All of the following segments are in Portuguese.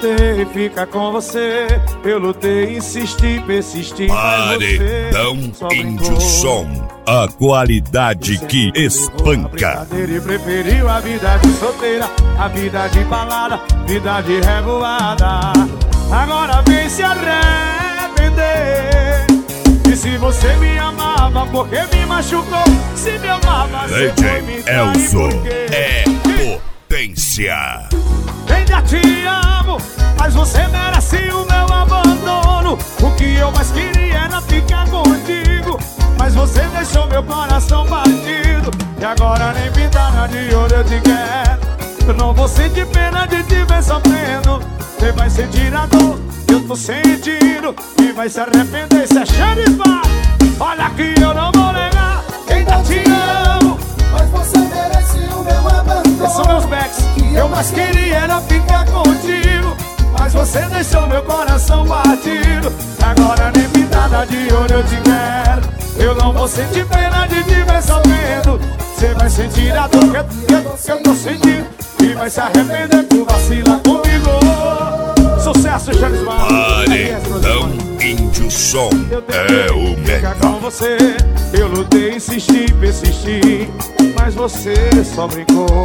tentei ficar com você, eu lutei, insisti, persisti, Paredão Índio Som, a qualidade que espanca. Ele preferiu a vida de solteira, a vida de balada, vida de revoada. Agora vem se arrepender. E se você me amava, por que me machucou? Se me amava, você foi me trair, Elzo porque é potência. Ainda te amo, mas você merece o meu abandono. O que eu mais queria era ficar contigo, mas você deixou meu coração partido. E agora nem pintada de ouro eu te quero. Eu não vou sentir pena de te ver sofrendo. Você vai sentir a dor que eu tô sentindo e vai se arrepender. Se é xerifa, olha que eu não vou negar. Ainda te amo, mas você merece o meu abandono. esses são meus backs. Eu mais queria era ficar contigo, mas você deixou meu coração batido. Agora nem pintada de ouro eu te quero. Eu não vou sentir pena de te ver sofrendo. Você vai sentir a dor que eu tô sentindo e vai se arrepender por vacilar comigo. Sucesso, Charles Brown. Paredão Índio Som é o melhor. Com você, eu lutei, insisti, persisti, mas você só brincou.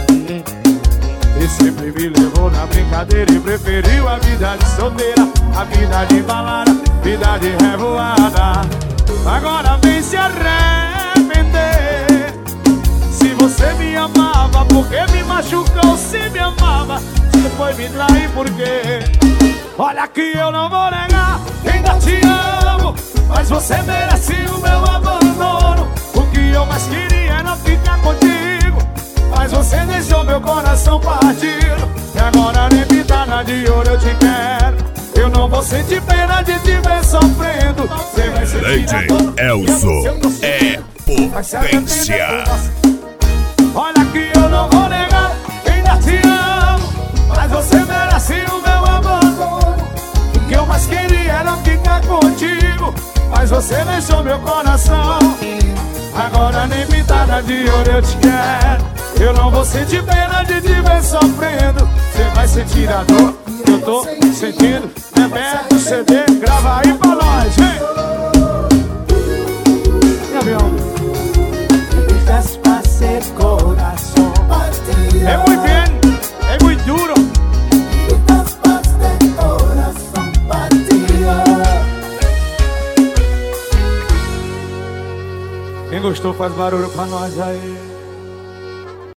E sempre me levou na brincadeira e preferiu a vida de solteira, a vida de balada, vida de revoada. Agora vem se arrepender. Se você me amava, por que me machucou? Se me amava, você foi me trair, por quê? Olha que eu não vou negar, ainda te amo, mas você merece o meu abandono. O que eu mais queria era ficar contigo, mas você deixou meu coração partido. E agora nem pintada de ouro eu te quero. Eu não vou sentir pena de te ver sofrendo. Você vai sentir a dor Elzo é potência. Olha que eu não vou negar, ainda te amo, mas você merece o meu abandono. O que eu mais queria era ficar contigo, mas você deixou meu coração. Agora nem pintada de ouro eu te quero. Eu não vou sentir pena de te ver sofrendo. Você vai sentir a dor que eu tô sentindo. Rebeca o CD, grava aí pra nós, vem! Gabriel, é muito bem, é muito duro. Quem gostou faz barulho pra nós aí.